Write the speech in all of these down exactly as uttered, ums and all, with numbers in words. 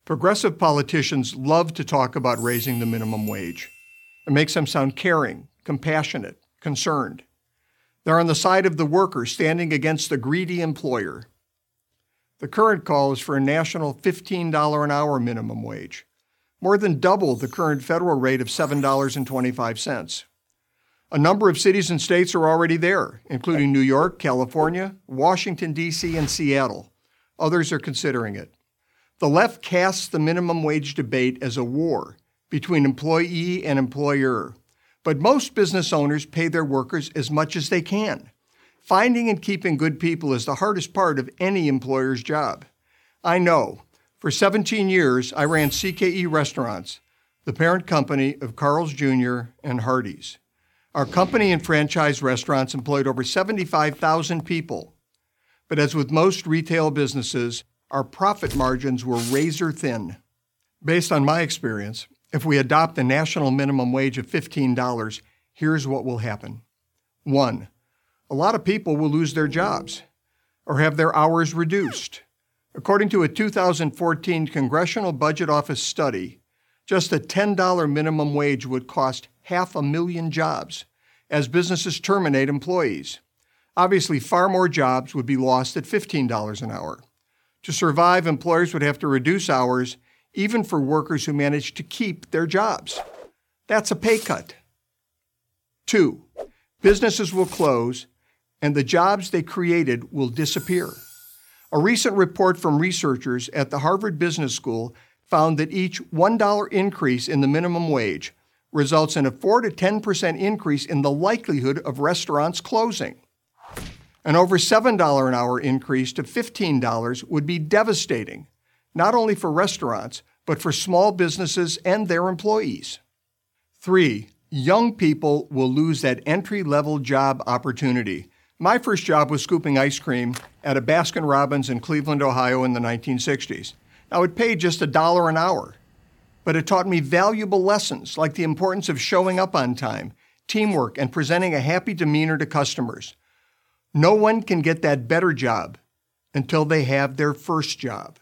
Progressive politicians love to talk about raising the minimum wage. It makes them sound caring, compassionate, concerned. They're on the side of the worker, standing against the greedy employer. The current call is for a national fifteen dollars an hour minimum wage, more than double the current federal rate of seven dollars and twenty-five cents. A number of cities and states are already there, including New York, California, Washington, D C, and Seattle. Others are considering it. The left casts the minimum wage debate as a war between employee and employer. But most business owners pay their workers as much as they can. Finding and keeping good people is the hardest part of any employer's job. I know. For seventeen years, I ran C K E Restaurants, the parent company of Carl's Junior and Hardee's. Our company and franchise restaurants employed over seventy-five thousand people. But as with most retail businesses, our profit margins were razor thin. Based on my experience, if we adopt a national minimum wage of fifteen dollars, here's what will happen. One, a lot of people will lose their jobs or have their hours reduced. According to a two thousand fourteen Congressional Budget Office study, just a ten dollars minimum wage would cost half a million jobs as businesses terminate employees. Obviously, far more jobs would be lost at fifteen dollars an hour. To survive, employers would have to reduce hours, even for workers who manage to keep their jobs. That's a pay cut. Two, businesses will close, and the jobs they created will disappear. A recent report from researchers at the Harvard Business School found that each one dollar increase in the minimum wage results in a four to ten percent increase in the likelihood of restaurants closing. An over seven dollars an hour increase to fifteen dollars would be devastating, not only for restaurants, but for small businesses and their employees. Three, young people will lose that entry-level job opportunity. My first job was scooping ice cream at a Baskin-Robbins in Cleveland, Ohio in the nineteen sixties. Now, it paid just a dollar an hour, but it taught me valuable lessons like the importance of showing up on time, teamwork, and presenting a happy demeanor to customers. No one can get that better job until they have their first job.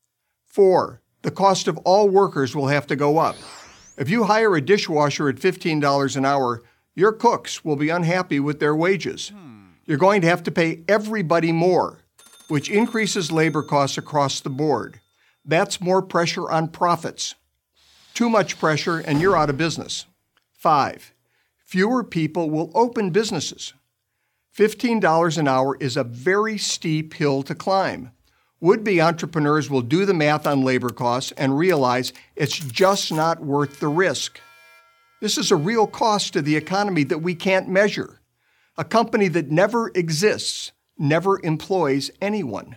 Four, the cost of all workers will have to go up. If you hire a dishwasher at fifteen dollars an hour, your cooks will be unhappy with their wages. You're going to have to pay everybody more, which increases labor costs across the board. That's more pressure on profits. Too much pressure and you're out of business. Five, fewer people will open businesses. fifteen dollars an hour is a very steep hill to climb. Would-be entrepreneurs will do the math on labor costs and realize it's just not worth the risk. This is a real cost to the economy that we can't measure. A company that never exists never employs anyone.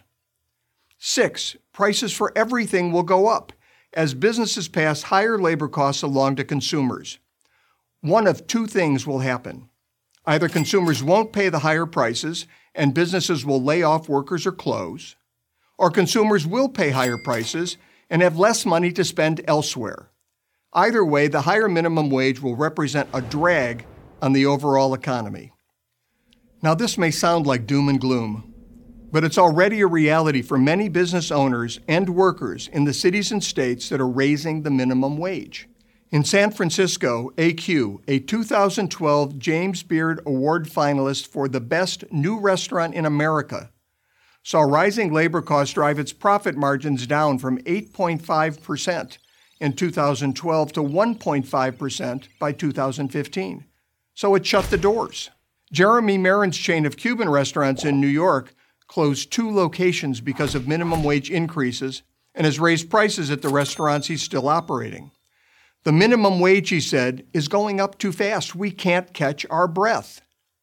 Six, prices for everything will go up as businesses pass higher labor costs along to consumers. One of two things will happen. Either consumers won't pay the higher prices and businesses will lay off workers or close, or consumers will pay higher prices and have less money to spend elsewhere. Either way, the higher minimum wage will represent a drag on the overall economy. Now, this may sound like doom and gloom, but it's already a reality for many business owners and workers in the cities and states that are raising the minimum wage. In San Francisco, A Q, a two thousand twelve James Beard Award finalist for the best new restaurant in America, saw rising labor costs drive its profit margins down from eight point five percent in two thousand twelve to one point five percent by two thousand fifteen. So it shut the doors. Jeremy Marin's chain of Cuban restaurants in New York closed two locations because of minimum wage increases and has raised prices at the restaurants he's still operating. The minimum wage, he said, is going up too fast. We can't catch our breath.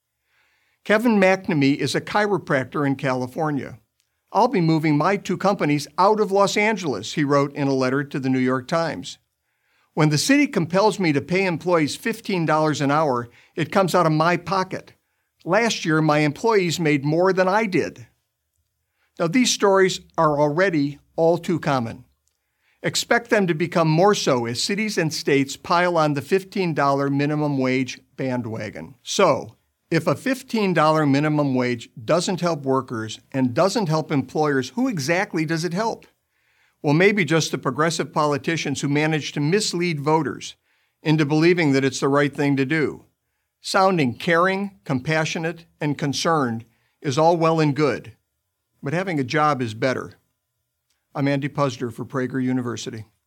Kevin McNamee is a chiropractor in California. I'll be moving my two companies out of Los Angeles, he wrote in a letter to the New York Times. When the city compels me to pay employees fifteen dollars an hour, it comes out of my pocket. Last year, my employees made more than I did. Now, these stories are already all too common. Expect them to become more so as cities and states pile on the fifteen dollars minimum wage bandwagon. So, if a fifteen dollars minimum wage doesn't help workers and doesn't help employers, who exactly does it help? Well, maybe just the progressive politicians who manage to mislead voters into believing that it's the right thing to do. Sounding caring, compassionate, and concerned is all well and good, but having a job is better. I'm Andy Puzder for Prager University.